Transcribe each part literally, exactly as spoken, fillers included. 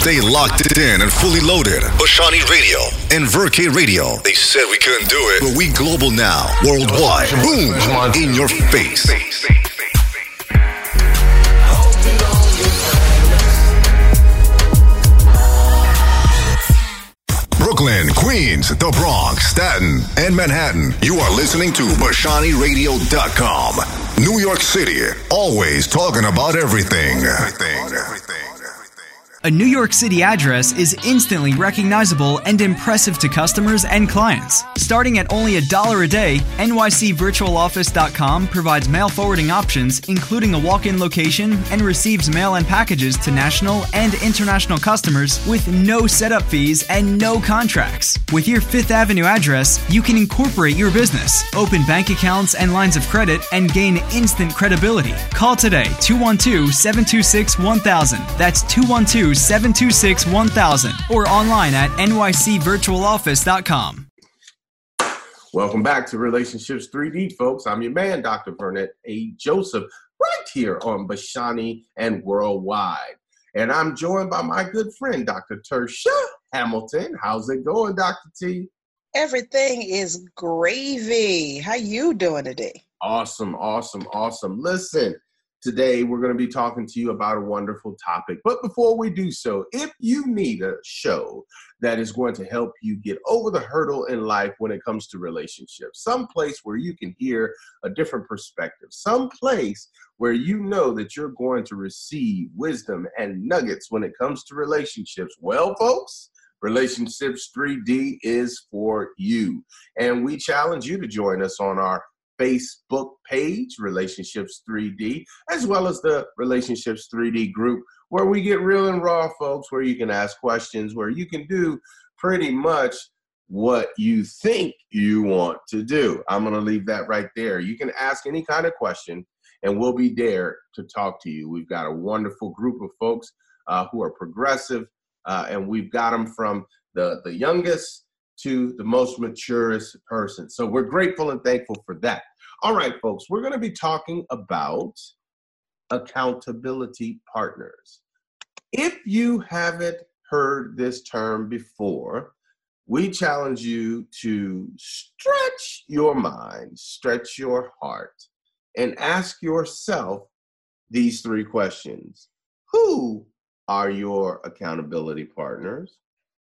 Stay locked in and fully loaded. Bashani Radio and Verke Radio. They said we couldn't do it, but we global now. Worldwide. Boom. In your face. Brooklyn, Queens, the Bronx, Staten, and Manhattan. You are listening to Bashani Radio dot com. New York City, always talking about everything. Everything, everything. A New York City address is instantly recognizable and impressive to customers and clients. Starting at only a dollar a day, N Y C virtual office dot com provides mail forwarding options, including a walk-in location, and receives mail and packages to national and international customers with no setup fees and no contracts. With your Fifth Avenue address, you can incorporate your business, open bank accounts and lines of credit, and gain instant credibility. Call today, two one two, seven two six, one thousand. That's two one two, seven two six, one thousand or online at N Y C virtual office dot com. Welcome back to Relationships three D, folks. I'm your man, Doctor Burnett A. Joseph, right here on Bashani and Worldwide. And I'm joined by my good friend, Doctor Tersha Hamilton. How's it going, Doctor T? Everything is gravy. How you doing today? Awesome, awesome, awesome. Listen. Today, we're going to be talking to you about a wonderful topic. But before we do so, if you need a show that is going to help you get over the hurdle in life when it comes to relationships, some place where you can hear a different perspective, some place where you know that you're going to receive wisdom and nuggets when it comes to relationships, well, folks, Relationships three D is for you. And we challenge you to join us on our Facebook page, Relationships three D, as well as the Relationships three D group, where we get real and raw, folks, where you can ask questions, where you can do pretty much what you think you want to do. I'm going to leave that right there. You can ask any kind of question, and we'll be there to talk to you. We've got a wonderful group of folks uh, who are progressive, uh, and we've got them from the, the youngest to the most maturest person. So we're grateful and thankful for that. All right, folks, we're going to be talking about accountability partners. If you haven't heard this term before, we challenge you to stretch your mind, stretch your heart, and ask yourself these three questions. Who are your accountability partners?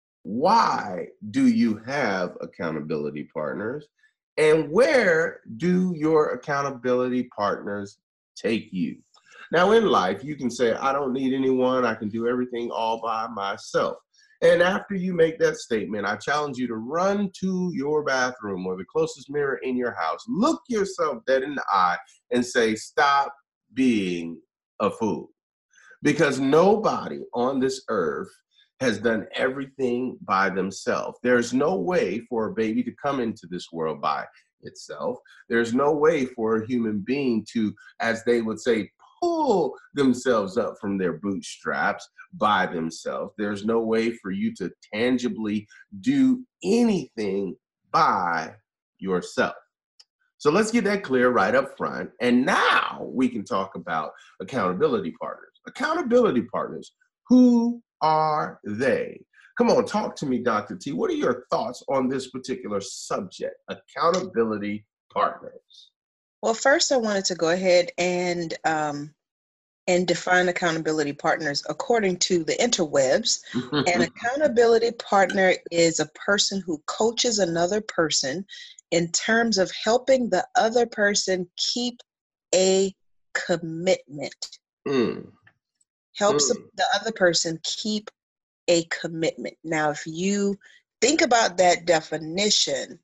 Why do you have accountability partners? And where do your accountability partners take you? Now, in life, you can say, I don't need anyone. I can do everything all by myself. And after you make that statement, I challenge you to run to your bathroom or the closest mirror in your house. Look yourself dead in the eye and say, stop being a fool. Because nobody on this earth has done everything by themselves. There's no way for a baby to come into this world by itself. There's no way for a human being to, as they would say, pull themselves up from their bootstraps by themselves. There's no way for you to tangibly do anything by yourself. So let's get that clear right up front. And now we can talk about accountability partners. Accountability partners, who are they? Come on, talk to me, Doctor T. What are your thoughts on this particular subject, accountability partners? Well, first I wanted to go ahead and um, and define accountability partners according to the interwebs. An accountability partner is a person who coaches another person in terms of helping the other person keep a commitment. Mm. Helps Mm. the other person keep a commitment. Now, if you think about that definition,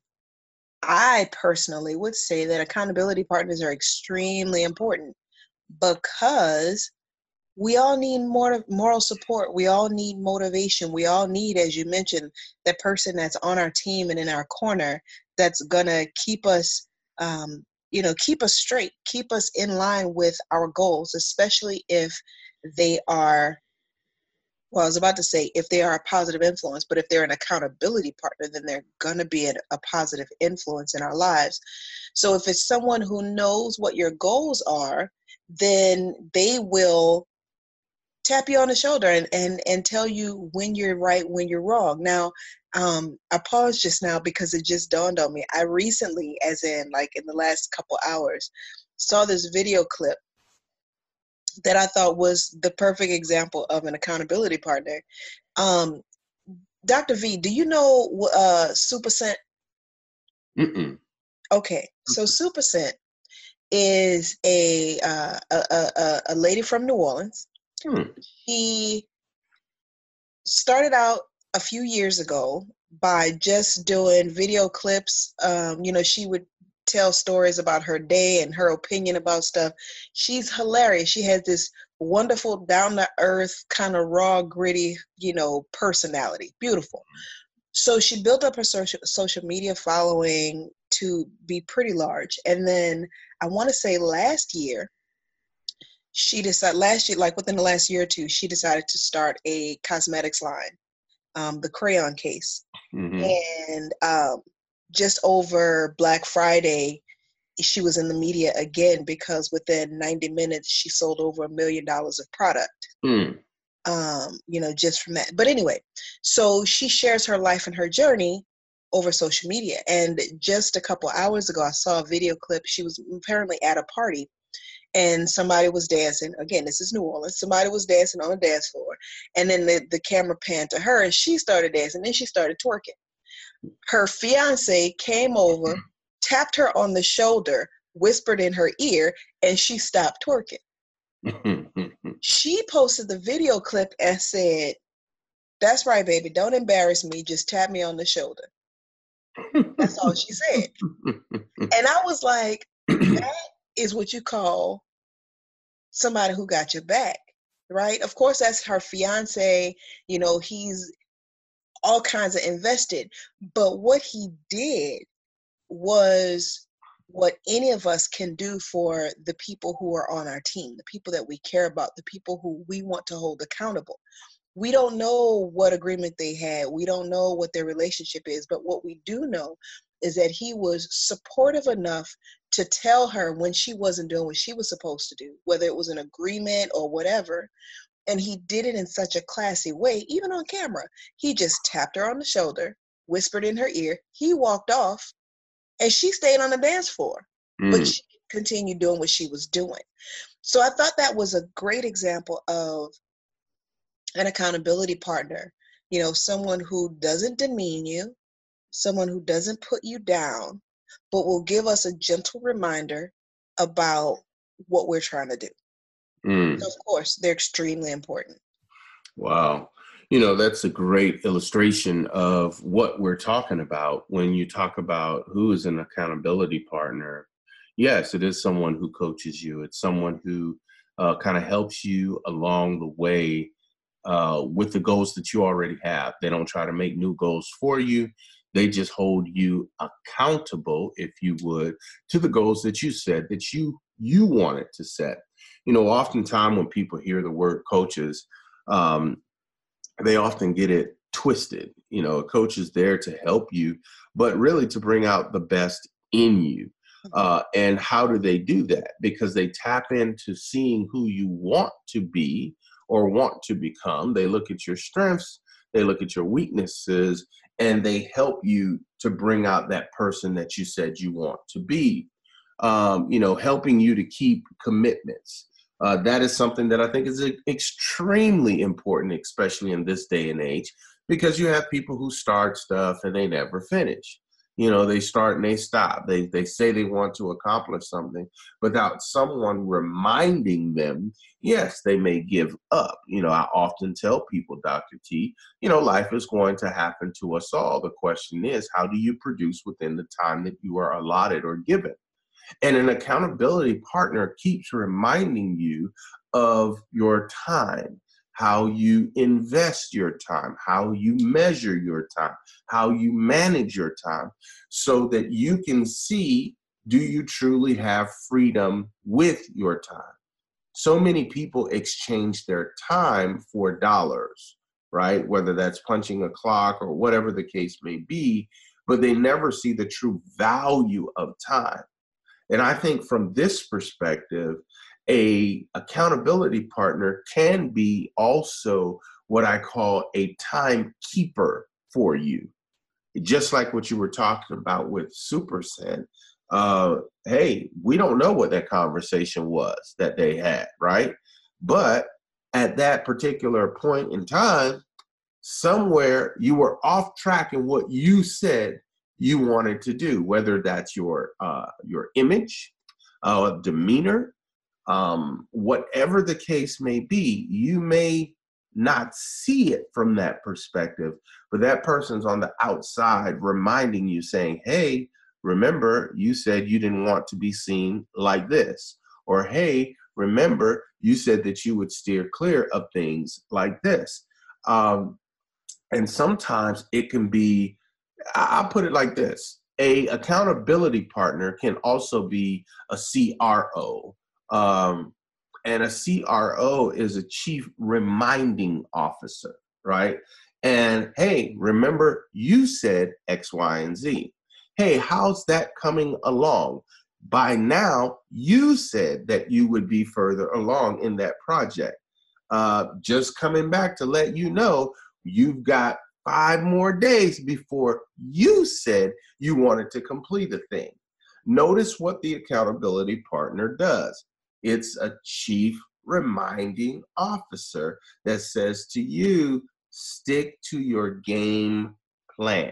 I personally would say that accountability partners are extremely important because we all need more moral support. We all need motivation. We all need, as you mentioned, that person that's on our team and in our corner that's going to keep us, um, you know, keep us straight, keep us in line with our goals, especially if they are, well, I was about to say if they are a positive influence, but if they're an accountability partner, then they're going to be a, a positive influence in our lives. So if it's someone who knows what your goals are, then they will tap you on the shoulder and, and, and tell you when you're right, when you're wrong. Now, um, I paused just now because it just dawned on me. I recently, as in like in the last couple hours, saw this video clip that I thought was the perfect example of an accountability partner. Um, Doctor V, do you know uh, Supercent? Mm-mm. Okay, so Supercent is a, uh, a, a a lady from New Orleans. Hmm. She started out a few years ago by just doing video clips. Um, you know, she would tell stories about her day and her opinion about stuff. She's hilarious. She has this wonderful, down-to-earth, kind of raw, gritty, you know, personality. Beautiful. So she built up her social social media following to be pretty large. And then I want to say last year, she decided, last year, like within the last year or two, she decided to start a cosmetics line, um, the Crayon Case. Mm-hmm. And um, just over Black Friday, she was in the media again because within ninety minutes, she sold over a million dollars of product. Mm. Um, you know, just from that. But anyway, so she shares her life and her journey over social media. And just a couple hours ago, I saw a video clip. She was apparently at a party and somebody was dancing. Again, this is New Orleans. Somebody was dancing on the dance floor. And then the, the camera panned to her and she started dancing. Then she started twerking. Her fiance came over, tapped her on the shoulder, whispered in her ear, and she stopped twerking. She posted the video clip and said, "That's right, baby. Don't embarrass me. Just tap me on the shoulder." That's all she said. And I was like, that is what you call somebody who got your back, right? Of course, that's her fiance. You know, he's all kinds of invested. But what he did was what any of us can do for the people who are on our team, the people that we care about, the people who we want to hold accountable. We don't know what agreement they had. We don't know what their relationship is. But what we do know is that he was supportive enough to tell her when she wasn't doing what she was supposed to do, whether it was an agreement or whatever. And he did it in such a classy way, even on camera. He just tapped her on the shoulder, whispered in her ear. He walked off. And she stayed on the dance floor, mm. but she continued doing what she was doing. So I thought that was a great example of an accountability partner, you know, someone who doesn't demean you, someone who doesn't put you down, but will give us a gentle reminder about what we're trying to do. Mm. So of course, they're extremely important. Wow. You know, that's a great illustration of what we're talking about when you talk about who is an accountability partner. Yes, it is someone who coaches you. It's someone who uh, kind of helps you along the way uh, with the goals that you already have. They don't try to make new goals for you. They just hold you accountable, if you would, to the goals that you said that you you wanted to set. You know, oftentimes when people hear the word coaches, um, they often get it twisted. You know, a coach is there to help you, but really to bring out the best in you. Uh, and how do they do that? Because they tap into seeing who you want to be or want to become. They look at your strengths, they look at your weaknesses, and they help you to bring out that person that you said you want to be. Um, you know, helping you to keep commitments. Uh, that is something that I think is extremely important, especially in this day and age, because you have people who start stuff and they never finish. You know, they start and they stop. They they say they want to accomplish something without someone reminding them, yes, they may give up. You know, I often tell people, Doctor T, you know, life is going to happen to us all. The question is, how do you produce within the time that you are allotted or given? And an accountability partner keeps reminding you of your time, how you invest your time, how you measure your time, how you manage your time, so that you can see, do you truly have freedom with your time? So many people exchange their time for dollars, right? Whether that's punching a clock or whatever the case may be, but they never see the true value of time. And I think from this perspective, A accountability partner can be also what I call a timekeeper for you. Just like what you were talking about with Super Sen. Uh, hey, we don't know what that conversation was that they had, right? But at that particular point in time, somewhere you were off track in what you said you wanted to do, whether that's your uh, your image, uh, demeanor, um, whatever the case may be. You may not see it from that perspective, but that person's on the outside reminding you, saying, hey, remember, you said you didn't want to be seen like this. Or, hey, remember, you said that you would steer clear of things like this. Um, and sometimes it can be, I'll put it like this. A accountability partner can also be a C R O. Um, and a C R O is a chief reminding officer, right? And hey, remember you said X, Y, and Z. Hey, how's that coming along? By now, you said that you would be further along in that project. Uh, just coming back to let you know, you've got five more days before you said you wanted to complete a thing. Notice what the accountability partner does. It's a chief reminding officer that says to you, stick to your game plan.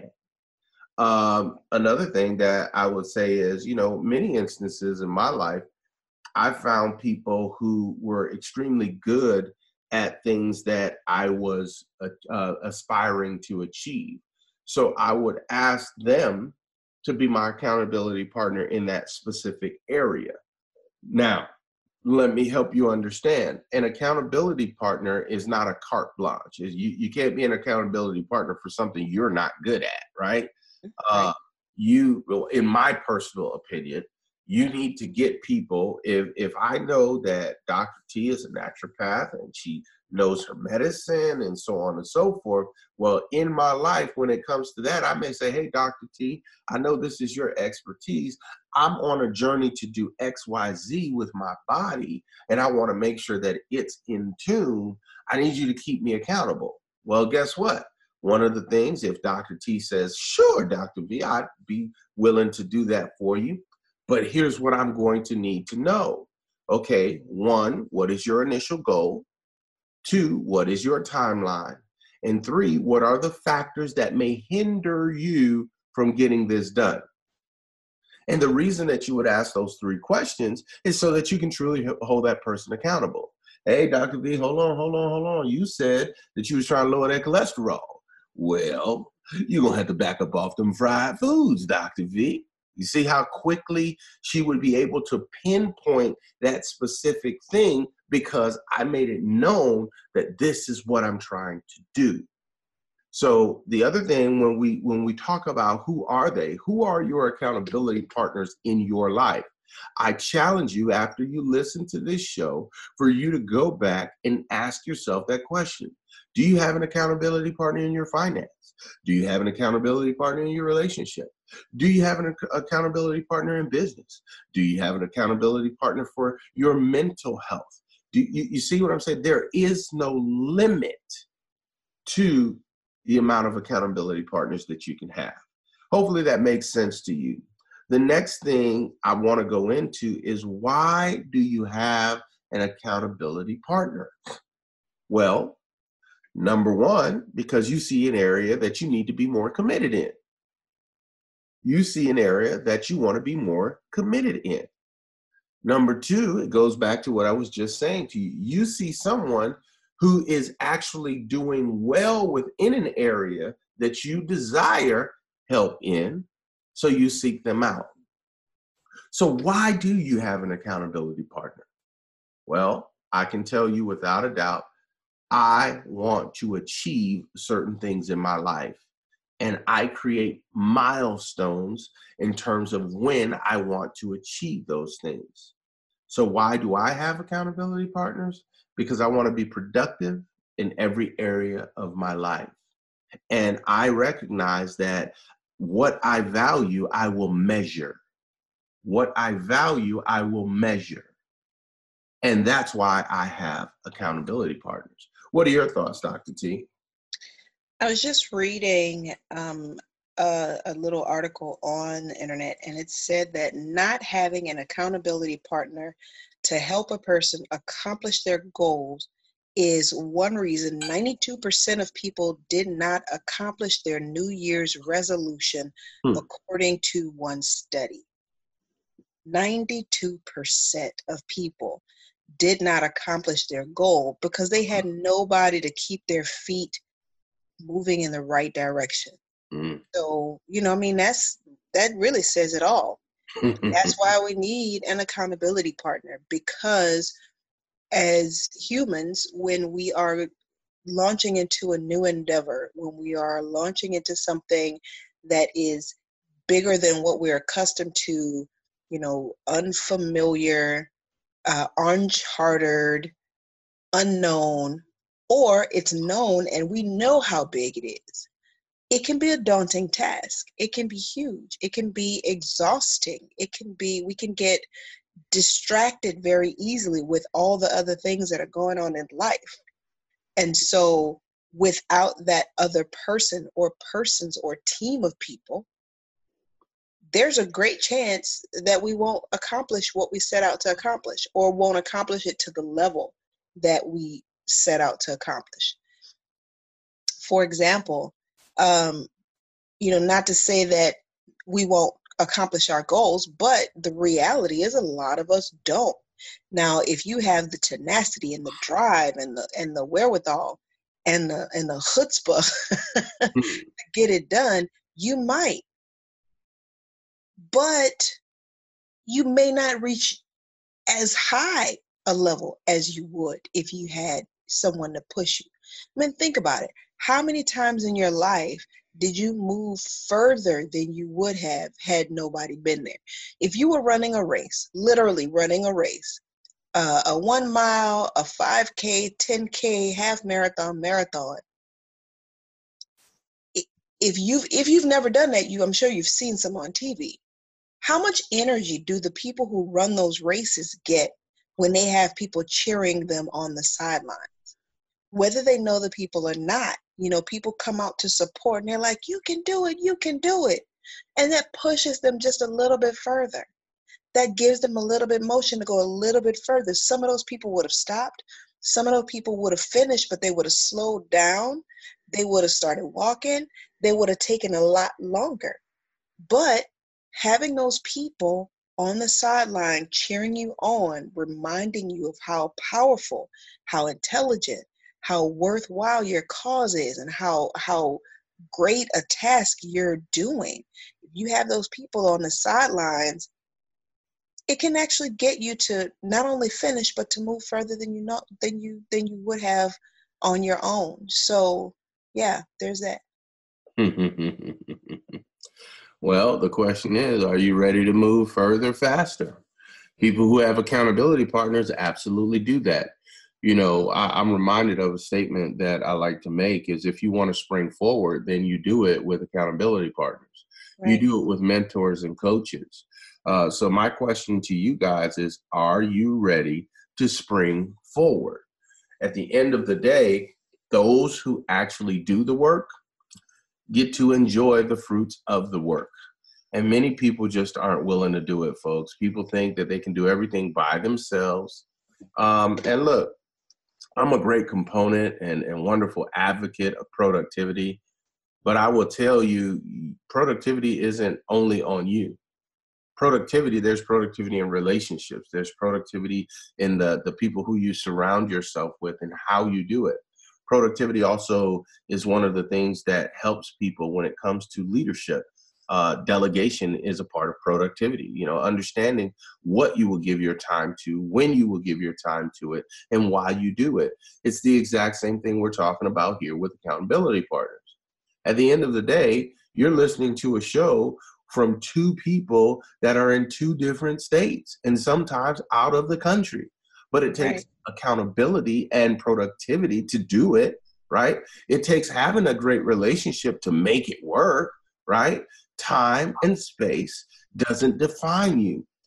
Um, another thing that I would say is, you know, many instances in my life, I found people who were extremely good at things that I was uh, uh, aspiring to achieve. So I would ask them to be my accountability partner in that specific area. Now, let me help you understand. An accountability partner is not a carte blanche. You, you can't be an accountability partner for something you're not good at, right? Uh, you, in my personal opinion, you need to get people, if, if I know that Doctor T is a naturopath and she knows her medicine and so on and so forth, well, in my life, when it comes to that, I may say, hey, Doctor T, I know this is your expertise. I'm on a journey to do X, Y, Z with my body, and I want to make sure that it's in tune. I need you to keep me accountable. Well, guess what? One of the things, if Doctor T says, sure, Doctor V, I'd be willing to do that for you. But here's what I'm going to need to know. Okay, one, what is your initial goal? Two, what is your timeline? And three, what are the factors that may hinder you from getting this done? And the reason that you would ask those three questions is so that you can truly hold that person accountable. Hey, Doctor V, hold on, hold on, hold on. You said that you was trying to lower that cholesterol. Well, you're going to have to back up off them fried foods, Doctor V. You see how quickly she would be able to pinpoint that specific thing because I made it known that this is what I'm trying to do. So the other thing, when we when we talk about who are they, who are your accountability partners in your life? I challenge you, after you listen to this show, for you to go back and ask yourself that question. Do you have an accountability partner in your finance? Do you have an accountability partner in your relationship? Do you have an ac- accountability partner in business? Do you have an accountability partner for your mental health? Do you, you see what I'm saying? There is no limit to the amount of accountability partners that you can have. Hopefully that makes sense to you. The next thing I want to go into is, why do you have an accountability partner? Well, number one, because you see an area that you need to be more committed in. You see an area that you want to be more committed in. Number two, it goes back to what I was just saying to you. You see someone who is actually doing well within an area that you desire help in, so you seek them out. So why do you have an accountability partner? Well, I can tell you without a doubt, I want to achieve certain things in my life, and I create milestones in terms of when I want to achieve those things. So why do I have accountability partners? Because I want to be productive in every area of my life. And I recognize that what I value, I will measure. What I value, I will measure. And that's why I have accountability partners. What are your thoughts, Doctor T? I was just reading um, a, a little article on the internet, and it said that not having an accountability partner to help a person accomplish their goals is one reason ninety-two percent of people did not accomplish their New Year's resolution, Hmm. according to one study. ninety-two percent of people did not accomplish their goal because they had nobody to keep their feet moving in the right direction. Mm. So, you know, I mean, that's that really says it all. That's why we need an accountability partner, because as humans, when we are launching into a new endeavor, when we are launching into something that is bigger than what we're accustomed to, you know, unfamiliar, uh, uncharted, unknown, or it's known and we know how big it is, it can be a daunting task. It can be huge. It can be exhausting. It can be, we can get distracted very easily with all the other things that are going on in life. And so without that other person or persons or team of people, there's a great chance that we won't accomplish what we set out to accomplish, or won't accomplish it to the level that we set out to accomplish. For example, um, you know, not to say that we won't accomplish our goals, but the reality is a lot of us don't. Now, if you have the tenacity and the drive and the and the wherewithal and the and the chutzpah to get it done, you might. But you may not reach as high a level as you would if you had someone to push you. I mean, think about it. How many times in your life did you move further than you would have had nobody been there? If you were running a race, literally running a race, uh, a one mile, a five K, ten K, half marathon, marathon, if you've if you've never done that, you I'm sure you've seen some on T V. How much energy do the people who run those races get when they have people cheering them on the sidelines? Whether they know the people or not, you know, people come out to support and they're like, you can do it, you can do it. And that pushes them just a little bit further. That gives them a little bit motion to go a little bit further. Some of those people would have stopped. Some of those people would have finished, but they would have slowed down. They would have started walking. They would have taken a lot longer. But having those people on the sideline cheering you on, reminding you of how powerful, how intelligent, how worthwhile your cause is, and how how great a task you're doing. If you have those people on the sidelines, it can actually get you to not only finish, but to move further than you know than you than you would have on your own. So yeah, there's that. Well, the question is, are you ready to move further, faster? People who have accountability partners absolutely do that. You know, I, I'm reminded of a statement that I like to make is, if you want to spring forward, then you do it with accountability partners. Right. You do it with mentors and coaches. Uh, so my question to you guys is, are you ready to spring forward? At the end of the day, those who actually do the work get to enjoy the fruits of the work. And many people just aren't willing to do it, folks. People think that they can do everything by themselves. Um, and look, I'm a great component and, and wonderful advocate of productivity, but I will tell you, productivity isn't only on you. Productivity, there's productivity in relationships. There's productivity in the, the people who you surround yourself with and how you do it. Productivity also is one of the things that helps people when it comes to leadership. Uh, delegation is a part of productivity, you know, understanding what you will give your time to, when you will give your time to it, and why you do it. It's the exact same thing we're talking about here with accountability partners. At the end of the day, you're listening to a show from two people that are in two different states and sometimes out of the country. But it takes right. accountability and productivity to do it, right? It takes having a great relationship to make it work, right? Time and space doesn't define you.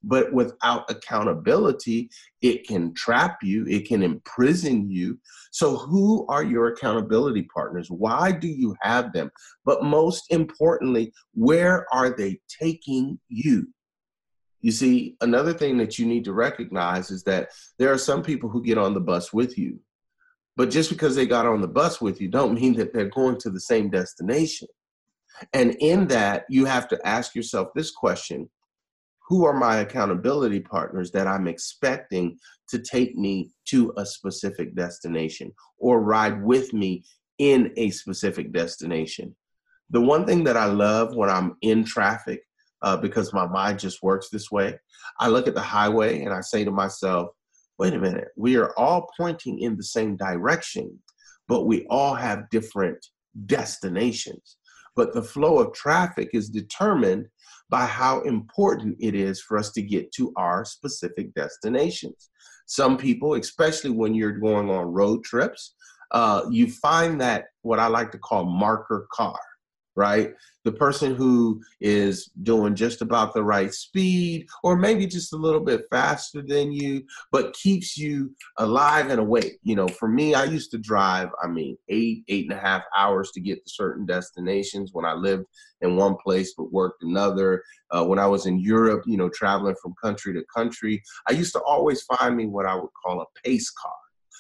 But without accountability, it can trap you, it can imprison you. So who are your accountability partners? Why do you have them? But most importantly, where are they taking you? You see, another thing that you need to recognize is that there are some people who get on the bus with you. But just because they got on the bus with you don't mean that they're going to the same destination. And in that, you have to ask yourself this question: who are my accountability partners that I'm expecting to take me to a specific destination or ride with me in a specific destination? The one thing that I love when I'm in traffic, uh, because my mind just works this way, I look at the highway and I say to myself, wait a minute, we are all pointing in the same direction, but we all have different destinations. But the flow of traffic is determined by how important it is for us to get to our specific destinations. Some people, especially when you're going on road trips, uh, you find that what I like to call marker car, right? The person who is doing just about the right speed, or maybe just a little bit faster than you, but keeps you alive and awake. You know, for me, I used to drive, I mean, eight, eight and a half hours to get to certain destinations when I lived in one place but worked another. Uh, when I was in Europe, you know, traveling from country to country, I used to always find me what I would call a pace car.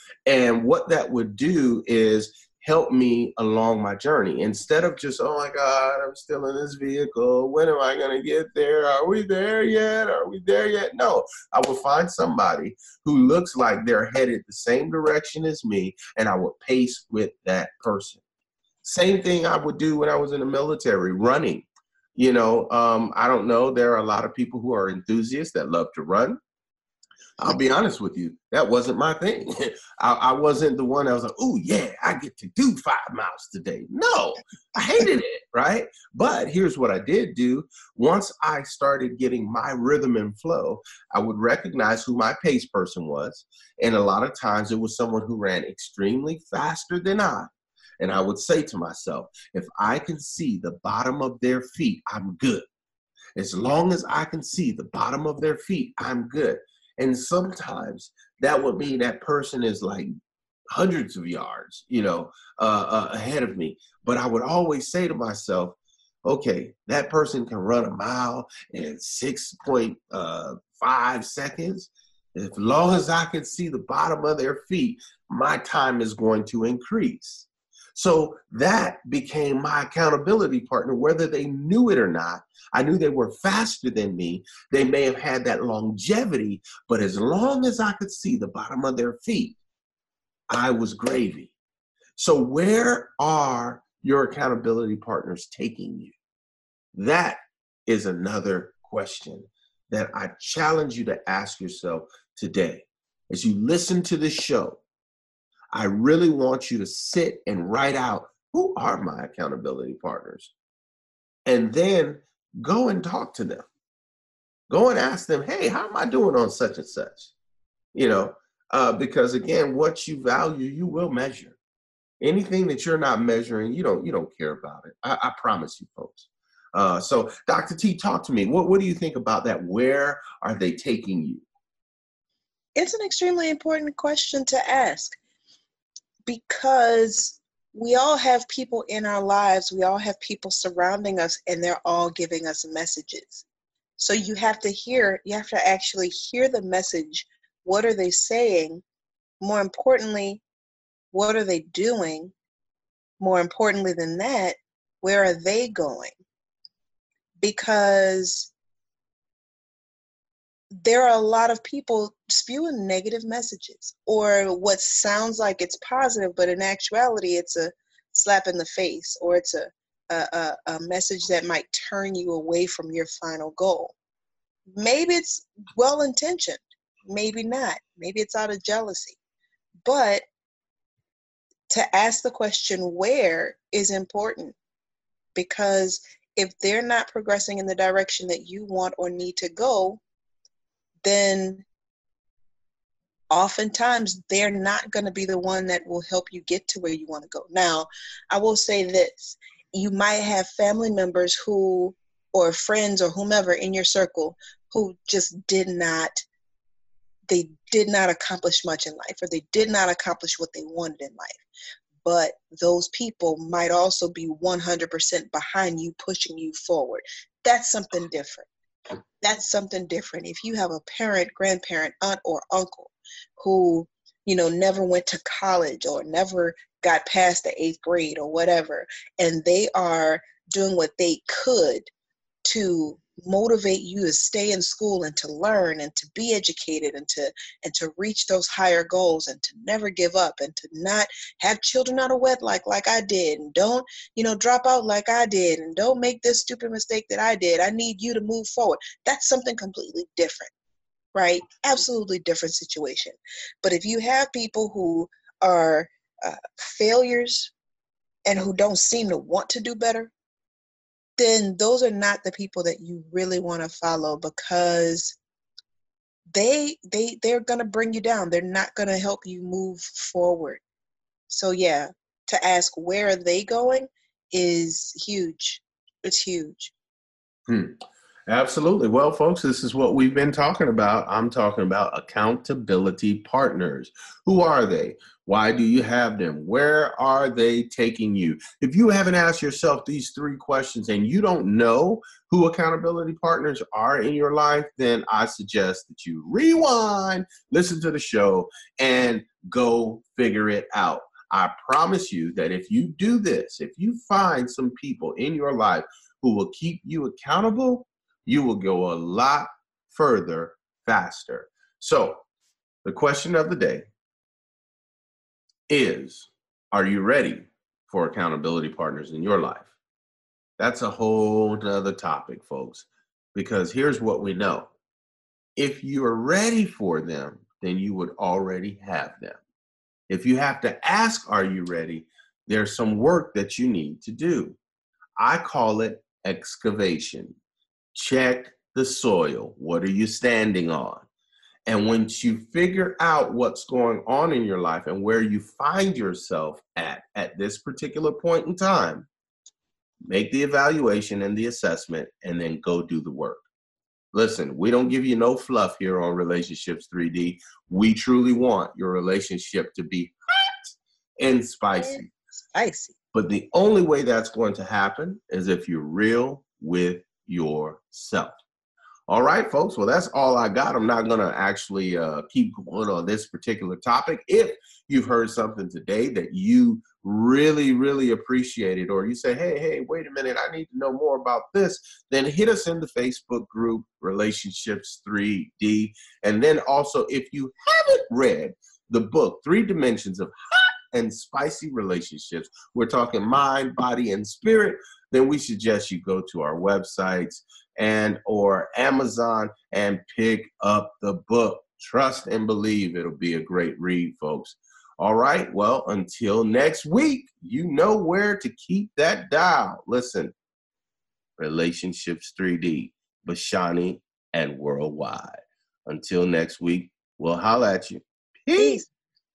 And what that would do is help me along my journey. Instead of just, oh my God, I'm still in this vehicle. When am I going to get there? Are we there yet? Are we there yet? No, I would find somebody who looks like they're headed the same direction as me, and I would pace with that person. Same thing I would do when I was in the military, running. You know, um, I don't know. There are a lot of people who are enthusiasts that love to run. I'll be honest with you, that wasn't my thing. I, I wasn't the one that was like, oh yeah, I get to do five miles today. No, I hated it, right? But here's what I did do. Once I started getting my rhythm and flow, I would recognize who my pace person was. And a lot of times it was someone who ran extremely faster than I. And I would say to myself, if I can see the bottom of their feet, I'm good. As long as I can see the bottom of their feet, I'm good. And sometimes that would mean that person is like hundreds of yards, you know, uh, uh, ahead of me. But I would always say to myself, okay, that person can run a mile in six point five seconds. As long as I can see the bottom of their feet, my time is going to increase. So that became my accountability partner, whether they knew it or not. I knew they were faster than me. They may have had that longevity, but as long as I could see the bottom of their feet, I was gravy. So where are your accountability partners taking you? That is another question that I challenge you to ask yourself today. As you listen to this show, I really want you to sit and write out, who are my accountability partners? And then go and talk to them. Go and ask them, hey, how am I doing on such and such? You know, uh, because again, what you value, you will measure. Anything that you're not measuring, you don't you don't care about it. I, I promise you, folks. Uh, so Doctor T, talk to me. What, what do you think about that? Where are they taking you? It's an extremely important question to ask, because we all have people in our lives, we all have people surrounding us, and they're all giving us messages. So you have to hear, you have to actually hear the message. What are they saying? More importantly, what are they doing? More importantly than that, where are they going? Because there are a lot of people spewing negative messages, or what sounds like it's positive, but in actuality, it's a slap in the face, or it's a, a, a message that might turn you away from your final goal. Maybe it's well-intentioned, maybe not. Maybe it's out of jealousy. But to ask the question where is important, because if they're not progressing in the direction that you want or need to go, then oftentimes they're not going to be the one that will help you get to where you want to go. Now, I will say this. You might have family members who, or friends or whomever in your circle, who just did not, they did not accomplish much in life, or they did not accomplish what they wanted in life. But those people might also be one hundred percent behind you, pushing you forward. That's something different. That's something different. If you have a parent, grandparent, aunt, or uncle who, you know, never went to college or never got past the eighth grade or whatever, and they are doing what they could to motivate you to stay in school and to learn and to be educated and to and to reach those higher goals and to never give up and to not have children out of wedlock like I did, and don't, you know, drop out like I did, and don't make this stupid mistake that I did. I need you to move forward. That's something completely different, right? Absolutely different situation. But if you have people who are uh, failures and who don't seem to want to do better, then those are not the people that you really want to follow, because they they they're going to bring you down. They're not going to help you move forward. So yeah, to ask where are they going is huge. It's huge. Hmm. Absolutely. Well, folks, this is what we've been talking about. I'm talking about accountability partners. Who are they? Why do you have them? Where are they taking you? If you haven't asked yourself these three questions and you don't know who accountability partners are in your life, then I suggest that you rewind, listen to the show, and go figure it out. I promise you that if you do this, if you find some people in your life who will keep you accountable, you will go a lot further faster. So the question of the day is, are you ready for accountability partners in your life? That's a whole nother topic, folks, because here's what we know. If you are ready for them, then you would already have them. If you have to ask, are you ready? There's some work that you need to do. I call it excavation. Check the soil. What are you standing on? And once you figure out what's going on in your life and where you find yourself at, at this particular point in time, make the evaluation and the assessment, and then go do the work. Listen, we don't give you no fluff here on Relationships three D. We truly want your relationship to be hot and spicy. Spicy. But the only way that's going to happen is if you're real with yourself. All right, folks. Well, that's all I got. I'm not going to actually uh, keep going on this particular topic. If you've heard something today that you really, really appreciated, or you say, hey, hey, wait a minute, I need to know more about this, then hit us in the Facebook group, Relationships three D. And then also, if you haven't read the book, Three Dimensions of Hot and Spicy Relationships, we're talking mind, body, and spirit, then we suggest you go to our websites and or Amazon and pick up the book. Trust and believe it'll be a great read, folks. All right, well, until next week, you know where to keep that dial. Listen, Relationships three D, Bashani and worldwide. Until next week, we'll holla at you. Peace.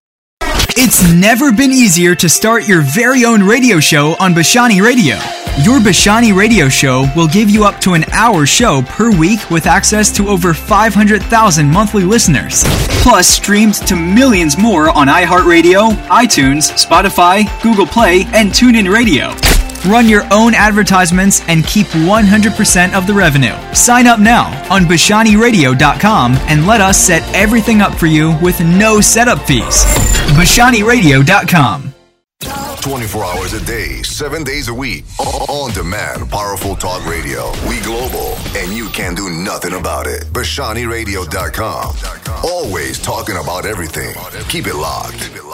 It's never been easier to start your very own radio show on Bashani Radio. Your Bashani Radio show will give you up to an hour show per week with access to over five hundred thousand monthly listeners. Plus, streamed to millions more on iHeartRadio, iTunes, Spotify, Google Play, and TuneIn Radio. Run your own advertisements and keep one hundred percent of the revenue. Sign up now on Bashani Radio dot com and let us set everything up for you with no setup fees. Bashani Radio dot com. twenty-four hours a day, seven days a week. On demand, powerful talk radio. We global, and you can do nothing about it. Bashani Radio dot com. Always talking about everything. Keep it locked.